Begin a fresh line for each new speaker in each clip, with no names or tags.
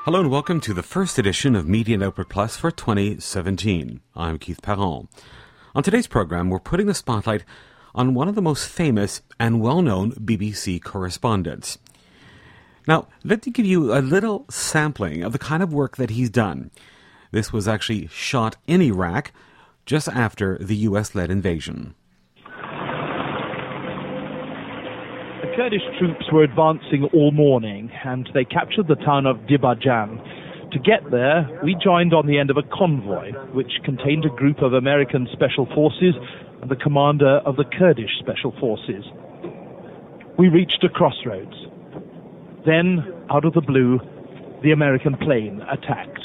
Hello and welcome to the first edition of Media and Output Plus for 2017. I'm Keith Perron. On today's program, we're putting the spotlight on one of the most famous and well-known BBC correspondents. Now, let me give you a little sampling of the kind of work that he's done. This was actually shot in Iraq just after the US-led invasion.
The Kurdish troops were advancing all morning, and they captured the town of Dibajan. To get there, we joined on the end of a convoy, which contained a group of American Special Forces and the commander of the Kurdish Special Forces. We reached a crossroads. Then, out of the blue, the American plane attacked.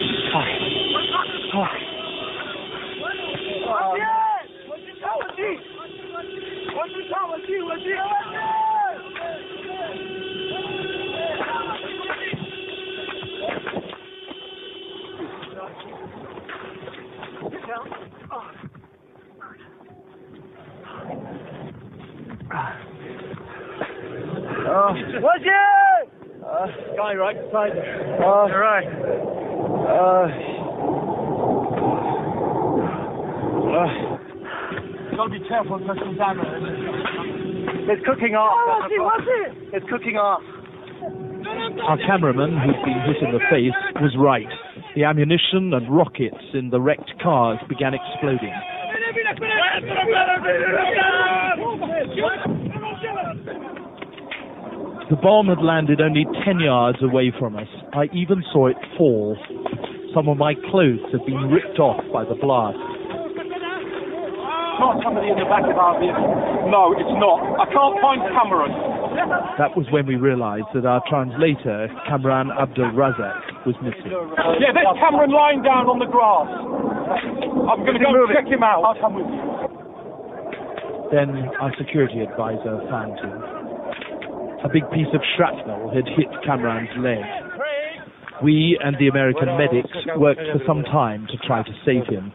Guy right beside us. You're right. Gotta be careful, there's some damage. It's cooking off. It's cooking off. Our cameraman, who'd been hit in the face, was right. The ammunition and rockets in the wrecked cars began exploding. The bomb had landed only 10 yards away from us. I even saw it fall. Some of my clothes had been ripped off by the blast.
Not somebody in the back of our vehicle. No, it's not. I can't find Cameron.
That was when we realized that our translator, Kamran Abdul Razak, was missing.
Yeah, there's Cameron lying down on the grass. I'm going to go check him out. I'll come with you.
Then our security advisor found him. A big piece of shrapnel had hit Kamran's leg. We and the American medics worked for some time to try to save him.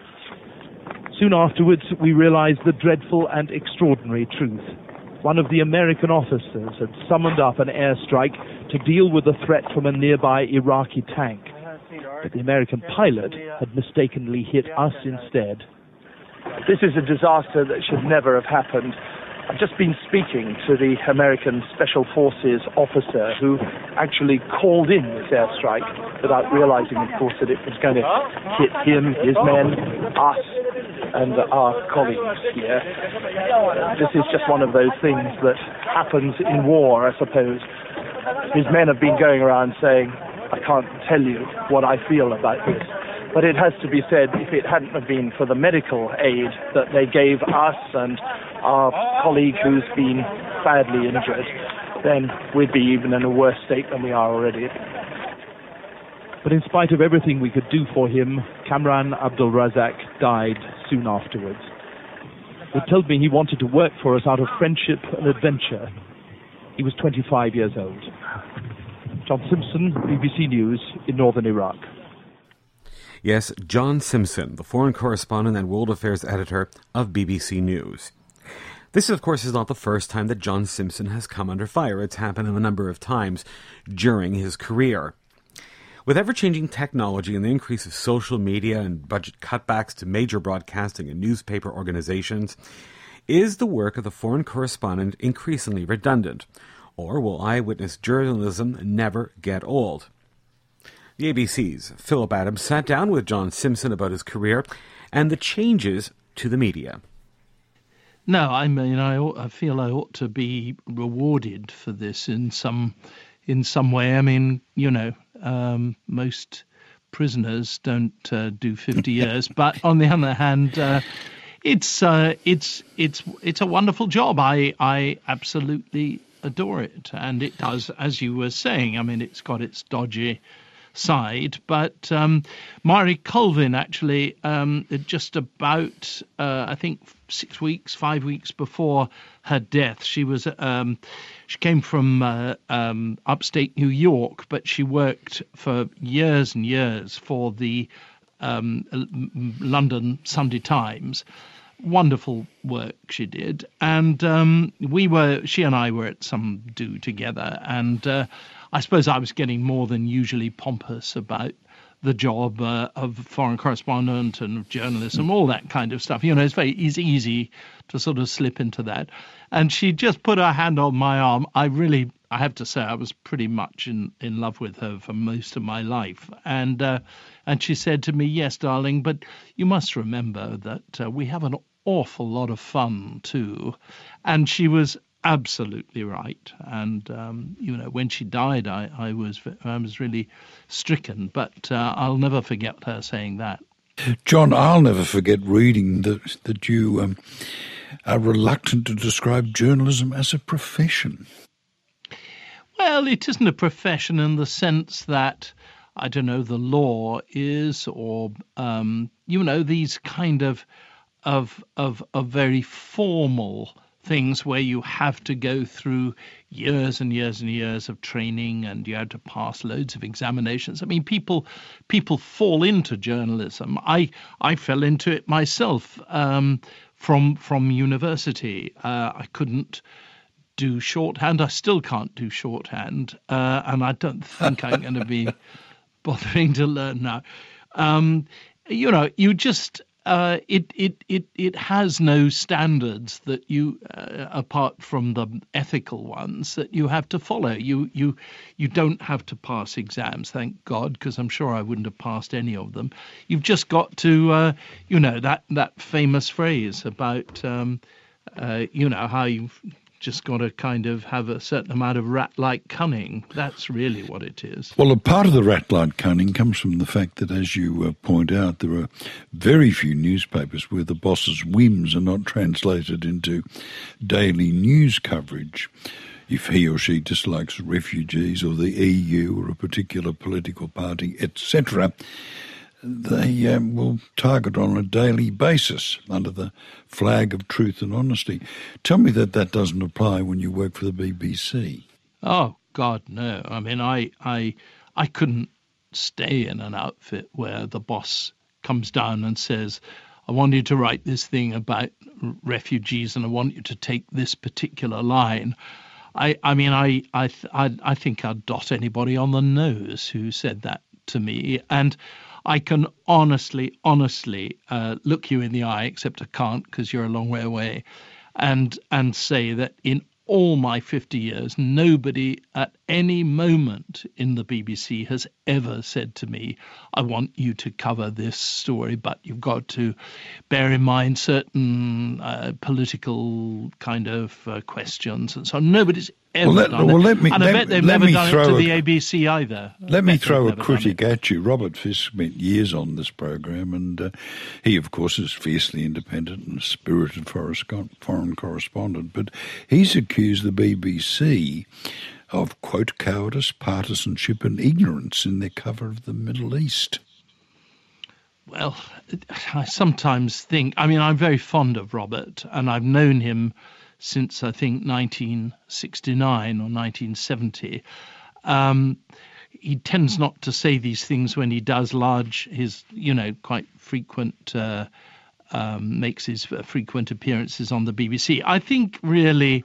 Soon afterwards, we realized the dreadful and extraordinary truth. One of the American officers had summoned up an airstrike to deal with the threat from a nearby Iraqi tank. But the American pilot had mistakenly hit us instead.
This is a disaster that should never have happened. I've just been speaking to the American Special Forces officer who actually called in this airstrike without realizing, of course, that it was going to hit him, his men, us, and our colleagues here. This is just one of those things that happens in war, I suppose. His men have been going around saying, I can't tell you what I feel about this. But it has to be said, if it hadn't have been for the medical aid that they gave us and our colleague who's been badly injured, then we'd be even in a worse state than we are already.
But in spite of everything we could do for him, Kamran Abdul Razak died soon afterwards. He told me he wanted to work for us out of friendship and adventure. He was 25 years old. John Simpson, BBC News in northern Iraq.
Yes, John Simpson, the foreign correspondent and world affairs editor of BBC News. This, of course, is not the first time that John Simpson has come under fire. It's happened a number of times during his career. With ever-changing technology and the increase of social media and budget cutbacks to major broadcasting and newspaper organizations, is the work of the foreign correspondent increasingly redundant? Or will eyewitness journalism never get old? The ABC's Philip Adams sat down with John Simpson about his career and the changes to the media.
No, I mean, I feel I ought to be rewarded for this in some way. I mean, you know, most prisoners don't do 50 years, but on the other hand, it's a wonderful job. I absolutely adore it, and it does, as you were saying. I mean, it's got its dodgy side, but Mari Colvin actually just about I think 5 weeks before her death, she came from upstate New York, but she worked for years and years for the London Sunday Times. Wonderful work she did, and she and I were at some do together, and I suppose I was getting more than usually pompous about the job of foreign correspondent and of journalism, all that kind of stuff. It's very easy to sort of slip into that. And she just put her hand on my arm. I have to say, I was pretty much in love with her for most of my life. And she said to me, "Yes, darling, but you must remember that we have an awful lot of fun too." And she was absolutely right. And when she died, I was really stricken. But I'll never forget her saying that.
John, I'll never forget reading that you are reluctant to describe journalism as a profession.
Well, it isn't a profession in the sense that, I don't know, the law is, or these kind of very formal things where you have to go through years and years and years of training, and you have to pass loads of examinations. I mean, people fall into journalism. I fell into it myself from university. I couldn't do shorthand. I still can't do shorthand, and I don't think I'm going to be bothering to learn now. You just it has no standards that you, apart from the ethical ones, that you have to follow. You don't have to pass exams, thank God, because I'm sure I wouldn't have passed any of them. You've just got to, that famous phrase about, how you've just got to kind of have a certain amount of rat-like cunning. That's really what it is.
Well, a part of the rat-like cunning comes from the fact that, as you point out, there are very few newspapers where the boss's whims are not translated into daily news coverage. If he or she dislikes refugees or the EU or a particular political party, etc., they will target on a daily basis under the flag of truth and honesty. Tell me that doesn't apply when you work for the BBC.
Oh, God, no. I mean, I couldn't stay in an outfit where the boss comes down and says, "I want you to write this thing about refugees and I want you to take this particular line." I think I'd dot anybody on the nose who said that to me. And I can honestly look you in the eye, except I can't because you're a long way away, and say that in all my 50 years, nobody at any moment in the BBC has ever said to me, "I want you to cover this story, but you've got to bear in mind certain political kind of questions," and so on. Nobody's ever done it. And I bet they've never done it to the ABC either.
Let me throw a critic at you. Robert Fisk spent years on this program, and he, of course, is fiercely independent and a spirited foreign correspondent, but he's accused the BBC of, quote, cowardice, partisanship and ignorance in their cover of the Middle East.
Well, I sometimes think, I'm very fond of Robert, and I've known him since, I think, 1969 or 1970. He tends not to say these things when he does quite frequent, makes his frequent appearances on the BBC. I think really,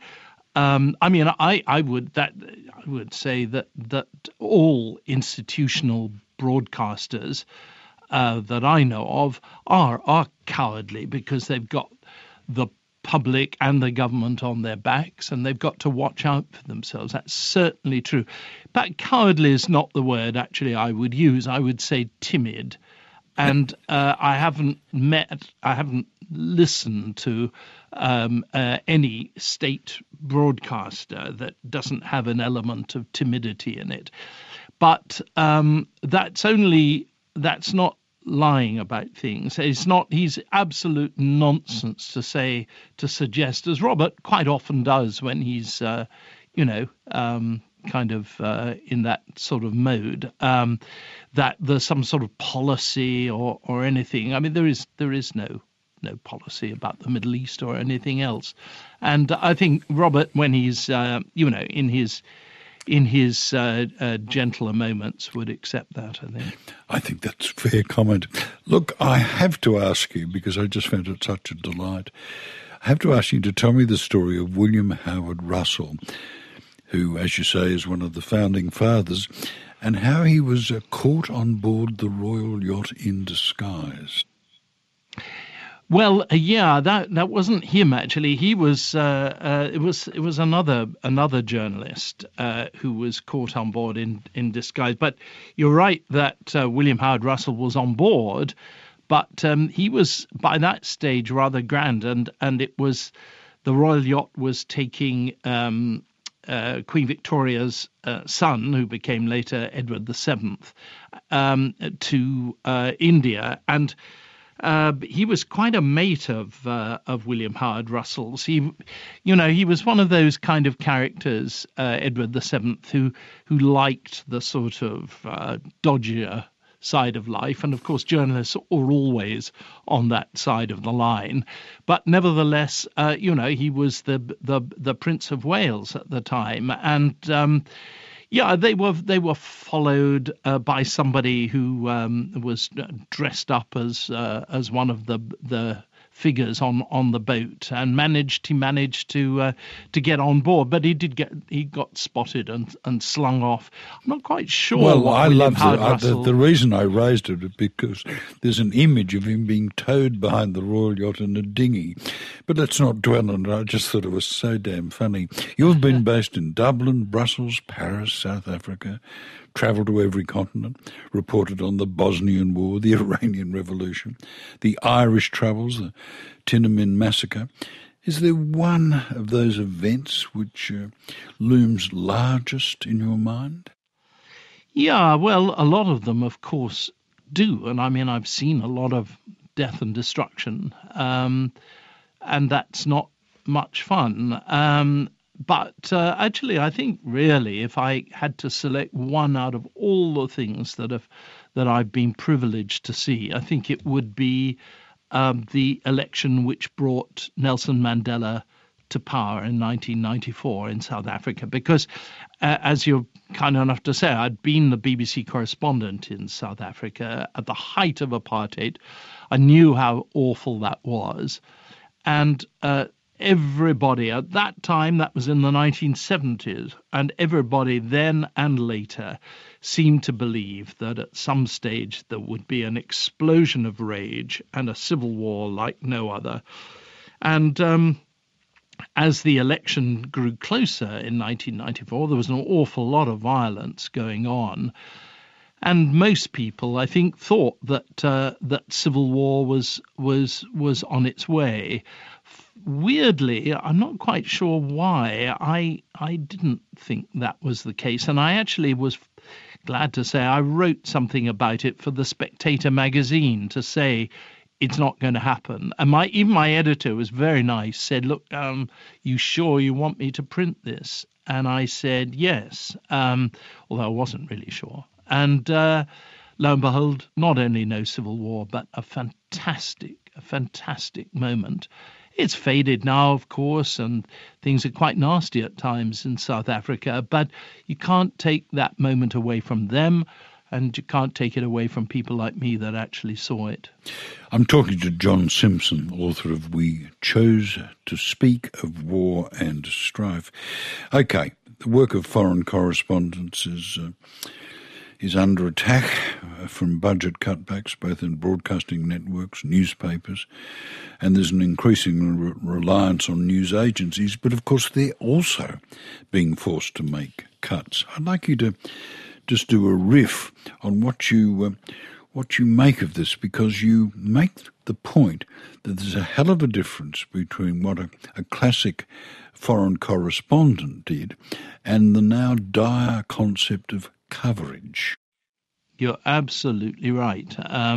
I would say that all institutional broadcasters that I know of are cowardly because they've got the public and the government on their backs, and they've got to watch out for themselves. That's certainly true. But cowardly is not the word actually I would use. I would say timid. And I haven't listened to any state broadcaster that doesn't have an element of timidity in it. But that's not lying about things. He's absolute nonsense to suggest, as Robert quite often does when he's kind of in that sort of mode, that there's some sort of policy or anything. There is no policy about the Middle East or anything else. And I think Robert, when he's in his gentler moments, would accept that,
I think that's a fair comment. Look, I have to ask you, because I just found it such a delight, I have to ask you to tell me the story of William Howard Russell, who, as you say, is one of the founding fathers, and how he was caught on board the royal yacht in disguise.
Well, that wasn't him actually. He was it was another journalist who was caught on board in disguise. But you're right that William Howard Russell was on board, but he was by that stage rather grand, and it was the royal yacht was taking Queen Victoria's son, who became later Edward VII, to India, and he was quite a mate of William Howard Russell's. He was one of those kind of characters, Edward VII, who liked the sort of dodgier side of life, and of course journalists are always on that side of the line. But nevertheless, he was the Prince of Wales at the time, and they were followed by somebody who was dressed up as one of the figures on the boat, and managed to get on board, but he got spotted and slung off. I'm not quite sure.
Well, I love the reason I raised it because there's an image of him being towed behind the royal yacht in a dinghy. But let's not dwell on it. I just thought it was so damn funny. You've been based in Dublin, Brussels, Paris, South Africa, travelled to every continent, reported on the Bosnian War, the Iranian Revolution, the Irish Troubles, the Tiananmen Massacre. Is there one of those events which looms largest in your mind?
Yeah, well, a lot of them, of course, do. And I mean, I've seen a lot of death and destruction, and that's not much fun. But actually, I think really, if I had to select one out of all the things that I've been privileged to see, I think it would be the election which brought Nelson Mandela to power in 1994 in South Africa. Because, as you're kind enough to say, I'd been the BBC correspondent in South Africa at the height of apartheid. I knew how awful that was, and everybody at that time, that was in the 1970s, and everybody then and later seemed to believe that at some stage there would be an explosion of rage and a civil war like no other. And as the election grew closer in 1994, there was an awful lot of violence going on. And most people, I think, thought that civil war was on its way. Weirdly, I'm not quite sure why. I didn't think that was the case, and I actually was glad to say I wrote something about it for the Spectator magazine to say it's not going to happen. And even my editor was very nice, said, "Look, you sure you want me to print this?" And I said yes, although I wasn't really sure. And lo and behold, not only no civil war, but a fantastic moment. It's faded now, of course, and things are quite nasty at times in South Africa, but you can't take that moment away from them, and you can't take it away from people like me that actually saw it.
I'm talking to John Simpson, author of We Chose to Speak of War and Strife. Okay, the work of foreign correspondents is under attack from budget cutbacks, both in broadcasting networks, newspapers, and there's an increasing reliance on news agencies, but of course they're also being forced to make cuts. I'd like you to just do a riff on what you make of this, because you make the point that there's a hell of a difference between what a classic foreign correspondent did and the now dire concept of coverage.
You're absolutely right.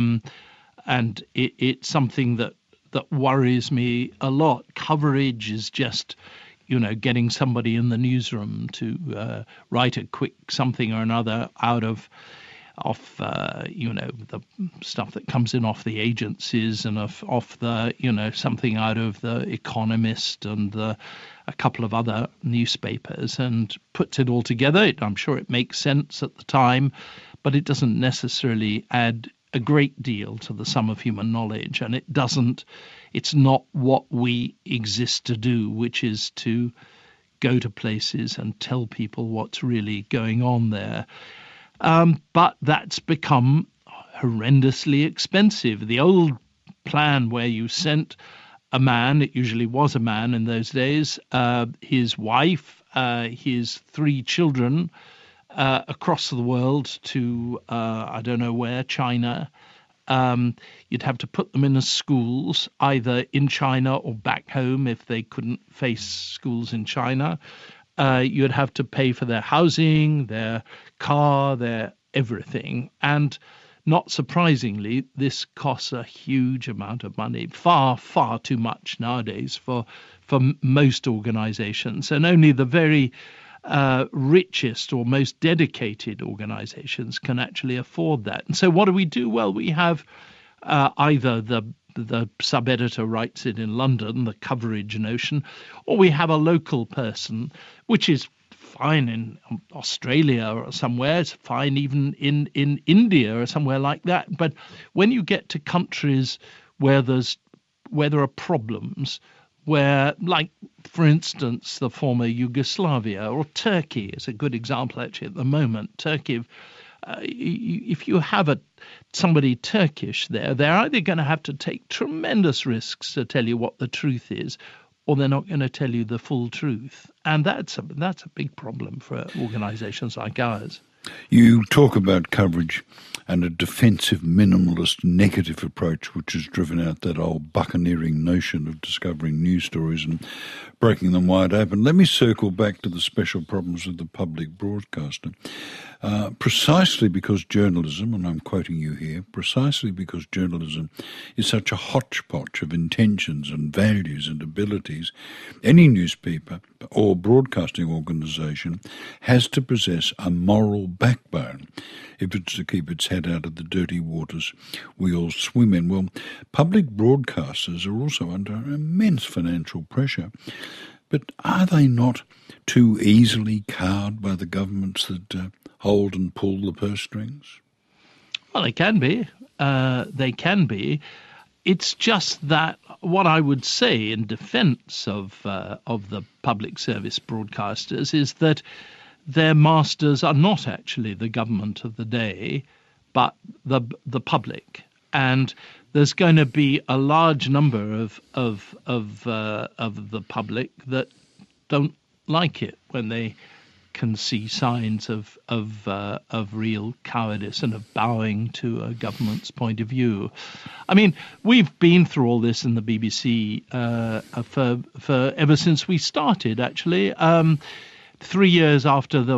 And it's something that worries me a lot. Coverage is just, getting somebody in the newsroom to write a quick something or another out of the stuff that comes in off the agencies and off the, something out of The Economist and a couple of other newspapers, and puts it all together. I'm sure it makes sense at the time, but it doesn't necessarily add a great deal to the sum of human knowledge, and it's not what we exist to do, which is to go to places and tell people what's really going on there. But that's become horrendously expensive. The old plan where you sent a man, it usually was a man in those days, his wife, his 3 children across the world to, I don't know where, China. You'd have to put them in schools, either in China or back home if they couldn't face schools in China. You'd have to pay for their housing, their car, their everything. And not surprisingly, this costs a huge amount of money, far, far too much nowadays for most organizations. And only the very richest or most dedicated organizations can actually afford that. And so what do? Well, we have either the sub-editor writes it in London, the coverage notion, or we have a local person, which is fine in Australia or somewhere. It's fine even in India or somewhere like that. But when you get to countries where there are problems, where, like, for instance, the former Yugoslavia, or Turkey is a good example actually at the moment. Turkey, if you have somebody Turkish there, they're either going to have to take tremendous risks to tell you what the truth is, or they're not going to tell you the full truth. And that's a big problem for organizations like ours.
You talk about coverage and a defensive, minimalist, negative approach which has driven out that old buccaneering notion of discovering news stories and breaking them wide open. Let me circle back to the special problems of the public broadcaster. Precisely because journalism, and I'm quoting you here, precisely because journalism is such a hodgepodge of intentions and values and abilities, any newspaper or broadcasting organisation has to possess a moral backbone if it's to keep its head out of the dirty waters we all swim in. Well, public broadcasters are also under immense financial pressure, but are they not too easily cowed by the governments that hold and pull the purse strings?
Well, they can be. They can be. It's just that what I would say in defence of the public service broadcasters is that their masters are not actually the government of the day, but the public. And there's going to be a large number of the public that don't like it when they can see signs of real cowardice and of bowing to a government's point of view. I mean, we've been through all this in the BBC for ever since we started, actually. 4 years after the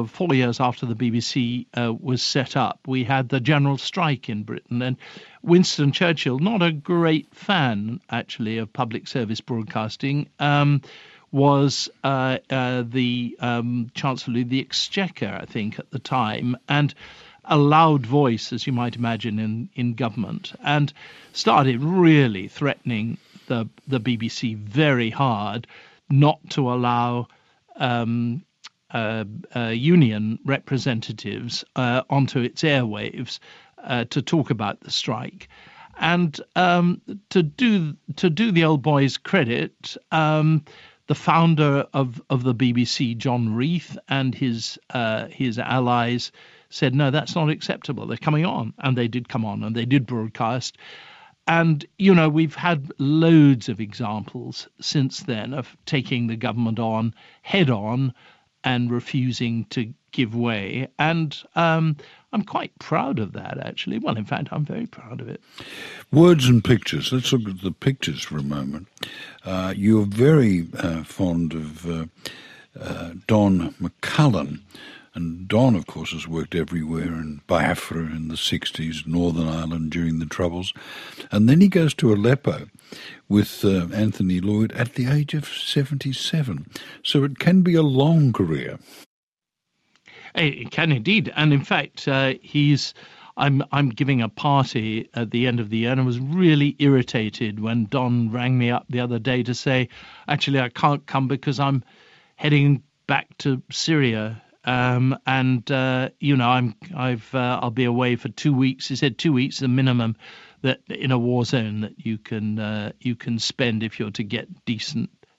BBC was set up, we had the general strike in Britain, and Winston Churchill, not a great fan actually of public service broadcasting, was the Chancellor of the Exchequer, I think, at the time, and a loud voice, as you might imagine, in government, and started really threatening the BBC very hard not to allow union representatives onto its airwaves to talk about the strike. And to do the old boy's credit, the founder of the BBC, John Reith, and his allies said, no, that's not acceptable. They're coming on. And they did come on, and they did broadcast. And, you know, we've had loads of examples since then of taking the government on head on and refusing to give way. And I'm quite proud of that, actually. Well, in fact, I'm very proud of it.
Words and pictures. Let's look at the pictures for a moment. You're very fond of Don McCullum. And Don, of course, has worked everywhere in Biafra in the 60s, Northern Ireland during the Troubles. And then he goes to Aleppo with Anthony Lloyd at the age of 77. So it can be a long career.
It can indeed. And in fact, I'm giving a party at the end of the year, and I was really irritated when Don rang me up the other day to say, actually, I can't come because I'm heading back to Syria. I'll be away for 2 weeks. He said 2 weeks, the minimum that in a war zone that you can spend if you're to get decent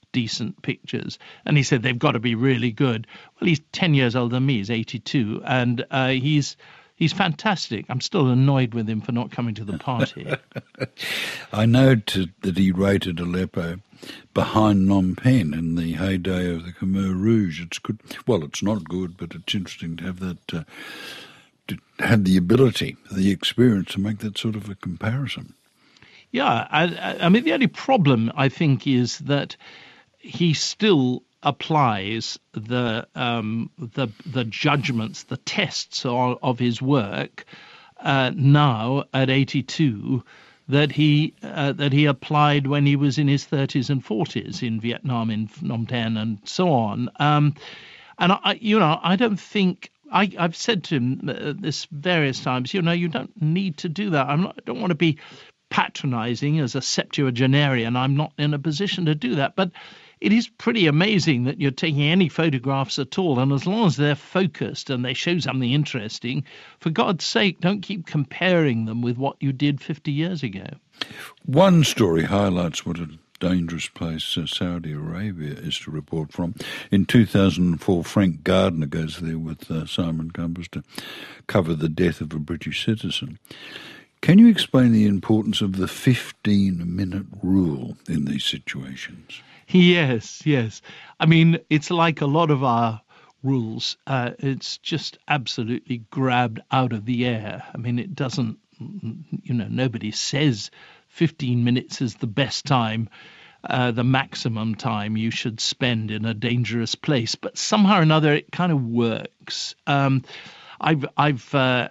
decent pictures. And he said, they've got to be really good. Well, he's 10 years older than me. He's 82. And he's fantastic. I'm still annoyed with him for not coming to the party.
I know that he rated Aleppo behind Phnom Penh in the heyday of the Khmer Rouge. It's good. Well, it's not good, but it's interesting to have that, to have the ability, the experience to make that sort of a comparison.
Yeah, I mean, the only problem, I think, is that he still applies the judgments, the tests of his work now at 82 that he applied when he was in his 30s and 40s in Vietnam, in Phnom Penh, and so on. And I don't think. I've said to him this various times. You don't need to do that. I don't want to be patronizing as a septuagenarian. I'm not in a position to do that. But it is pretty amazing that you're taking any photographs at all, and as long as they're focused and they show something interesting, for God's sake, don't keep comparing them with what you did 50 years ago.
One story highlights what a dangerous place Saudi Arabia is to report from. In 2004, Frank Gardner goes there with Simon Cumbers to cover the death of a British citizen. Can you explain the importance of the 15-minute rule in these situations?
Yes. I mean, it's like a lot of our rules. It's just absolutely grabbed out of the air. I mean, it doesn't, nobody says 15 minutes is the best time, the maximum time you should spend in a dangerous place. But somehow or another, it kind of works. I've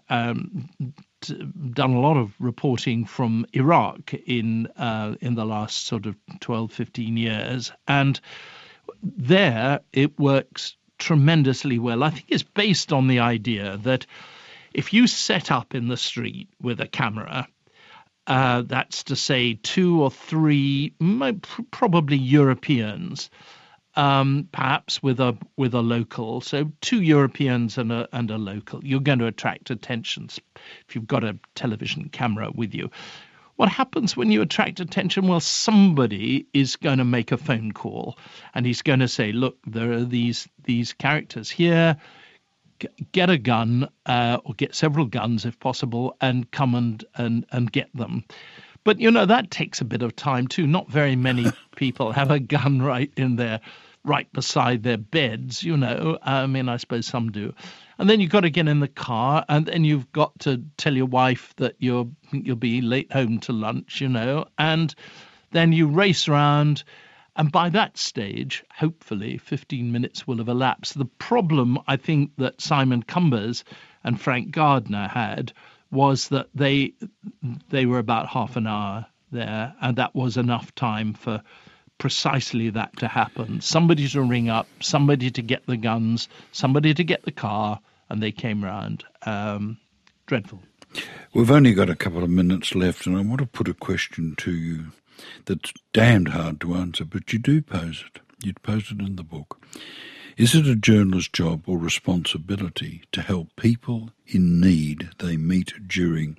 done a lot of reporting from Iraq in the last sort of 12, 15 years, and there it works tremendously well. I think it's based on the idea that if you set up in the street with a camera, that's to say 2 or 3, probably Europeans, perhaps with a local, so 2 Europeans and a local, you're going to attract attention if you've got a television camera with you. What happens when you attract attention? Well, somebody is going to make a phone call, and he's going to say, look, there are these characters here. Get a gun, or get several guns if possible, and come and get them. But, that takes a bit of time too. Not very many people have a gun right beside their beds, I mean, I suppose some do. And then you've got to get in the car, and then you've got to tell your wife that you'll be late home to lunch, and then you race around. And by that stage, hopefully, 15 minutes will have elapsed. The problem, I think, that Simon Cumbers and Frank Gardner had was that they were about half an hour there, and that was enough time for precisely that to happen. Somebody to ring up, somebody to get the guns, somebody to get the car, and they came round. Dreadful.
We've only got a couple of minutes left, and I want to put a question to you that's damned hard to answer, but you do pose it. You'd pose it in the book. Is it a journalist's job or responsibility to help people in need they meet during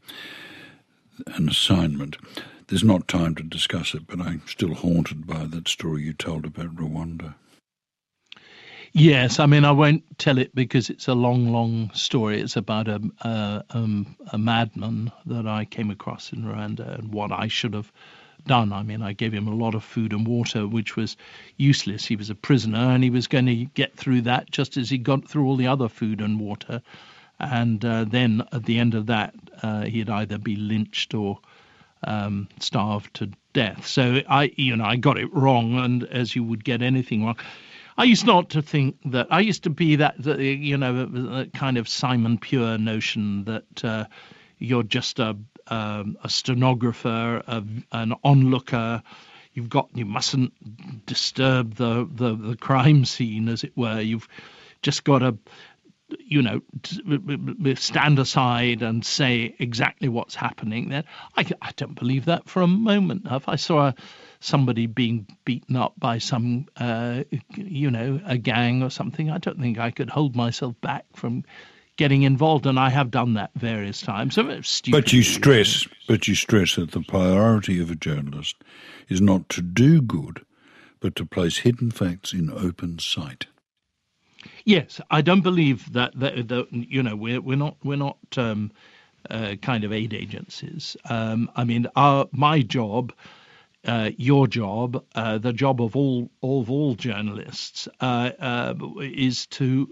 an assignment? There's not time to discuss it, but I'm still haunted by that story you told about Rwanda.
Yes, I mean, I won't tell it because it's a long, long story. It's about a madman that I came across in Rwanda and what I should have done. I mean, I gave him a lot of food and water, which was useless. He was a prisoner, and he was going to get through that just as he got through all the other food and water. And then at the end of that, he'd either be lynched or starved to death. So I got it wrong, and as you would get anything wrong. I used not to think that. I used to be that kind of Simon Pure notion that you're just a stenographer, an onlooker. You mustn't disturb the crime scene, as it were. You've just got to, stand aside and say exactly what's happening. Then I don't believe that for a moment. If I saw somebody being beaten up by some, a gang or something, I don't think I could hold myself back from getting involved, and I have done that various times.
But you stress that the priority of a journalist is not to do good, but to place hidden facts in open sight.
Yes, I don't believe that we're not kind of aid agencies. My job, your job, the job of all journalists is to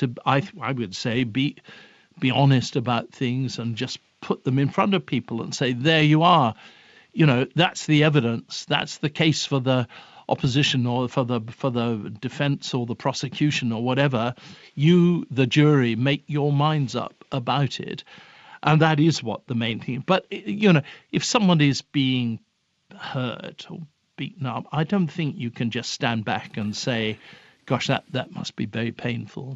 I would say be honest about things and just put them in front of people and say, there you are. That's the evidence. That's the case for the opposition or for the defense or the prosecution or whatever. You, the jury, make your minds up about it. And that is what the main thing. But, if someone is being hurt or beaten up, I don't think you can just stand back and say, gosh, that must be very painful.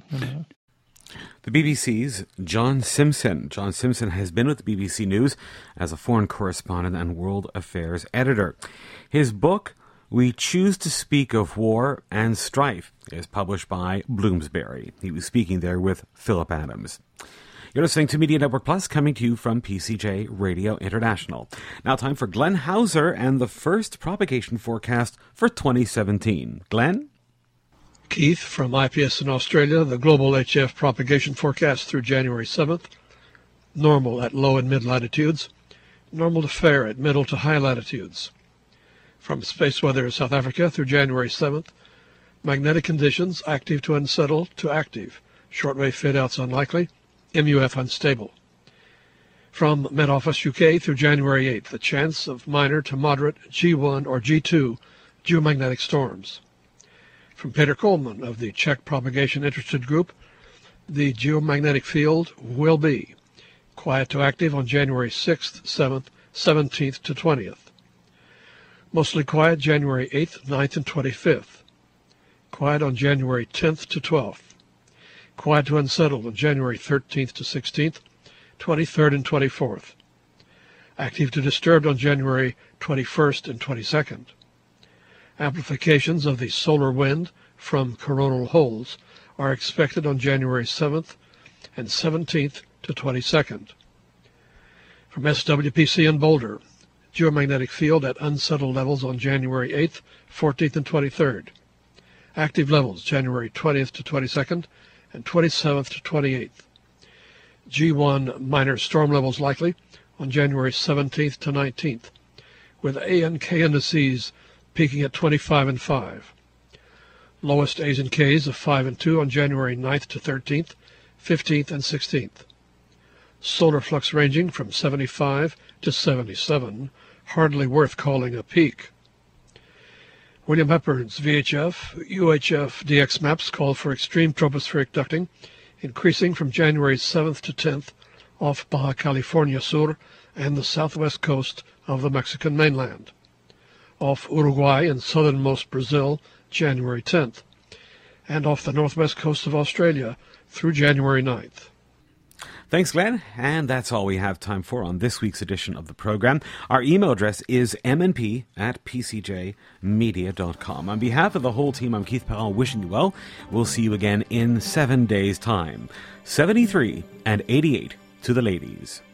The BBC's John Simpson. John Simpson has been with the BBC News as a foreign correspondent and world affairs editor. His book, We Choose to Speak of War and Strife, is published by Bloomsbury. He was speaking there with Philip Adams. You're listening to Media Network Plus, coming to you from PCJ Radio International. Now time for Glenn Hauser and the first propagation forecast for 2017. Glenn?
Keith from IPS in Australia, the global HF propagation forecast through January 7th. Normal at low and mid latitudes. Normal to fair at middle to high latitudes. From Space Weather South Africa through January 7th. Magnetic conditions active to unsettled to active. Shortwave fade-outs unlikely. MUF unstable. From Met Office UK through January 8th, the chance of minor to moderate G1 or G2 geomagnetic storms. From Peter Coleman of the Czech Propagation Interested Group, the geomagnetic field will be quiet to active on January 6th, 7th, 17th to 20th. Mostly quiet January 8th, 9th, and 25th. Quiet on January 10th to 12th. Quiet to unsettled on January 13th to 16th, 23rd and 24th. Active to disturbed on January 21st and 22nd. Amplifications of the solar wind from coronal holes are expected on January 7th and 17th to 22nd. From SWPC in Boulder, geomagnetic field at unsettled levels on January 8th, 14th, and 23rd. Active levels January 20th to 22nd and 27th to 28th. G1 minor storm levels likely on January 17th to 19th, with A and K indices peaking at 25 and 5. Lowest A's and K's of 5 and 2 on January 9th to 13th, 15th and 16th. Solar flux ranging from 75 to 77, hardly worth calling a peak. William Hepburn's VHF, UHF DX maps call for extreme tropospheric ducting, increasing from January 7th to 10th off Baja California Sur and the southwest coast of the Mexican mainland. Off Uruguay and southernmost Brazil, January 10th, and off the northwest coast of Australia through January 9th.
Thanks, Glenn. And that's all we have time for on this week's edition of the program. Our email address is mnp@pcjmedia.com. On behalf of the whole team, I'm Keith Powell wishing you well. We'll see you again in 7 days' time. 73 and 88 to the ladies.